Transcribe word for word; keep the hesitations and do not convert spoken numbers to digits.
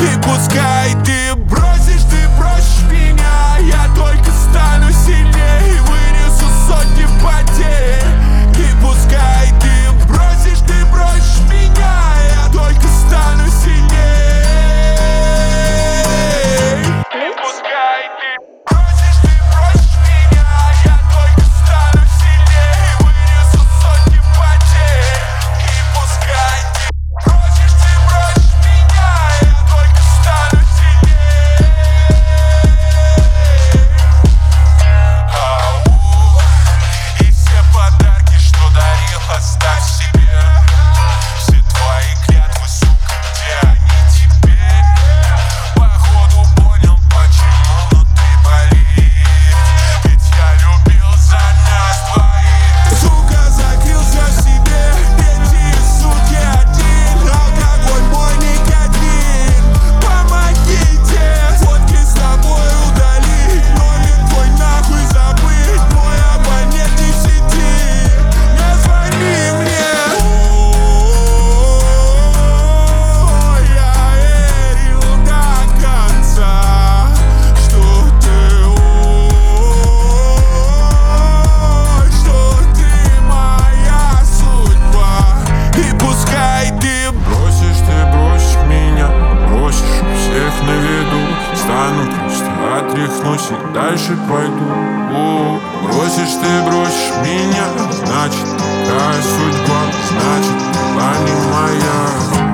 И пускай ты бросишь, ты бросишь меня, я только стану сильнее и вынесу сотни потерь. И пускай ты бросишь, ты бросишь меня, я только стану сильнее. И пускай ты бросишь, ты бросишь меня, я только стану сильнее и вынесу сотни потерь. И пускай ты бросишь, ты бросишь меня, я только стану сильнее. Ау, и все подарки, что дарил, оставь себе. Все твои клятвы, сука, где они теперь? Походу понял, почему внутри болит. Ведь я любил за нас двоих. Сука, закрылся в себе, эти суки один. Алкоголь, мой никотин. Помогите, фотки с тобой удалить. Номер твой нахуй забыть, мой абонент не в сети. Не звони мне. О, я верил до конца, что ты, ой, что ты моя судьба. И пускай ты бросишь, ты бросишь меня, бросишь у всех на виду. Стану просто отряхнусь и дальше пойду. О, бросишь, ты бросишь меня, значит такая судьба, значит была не моя.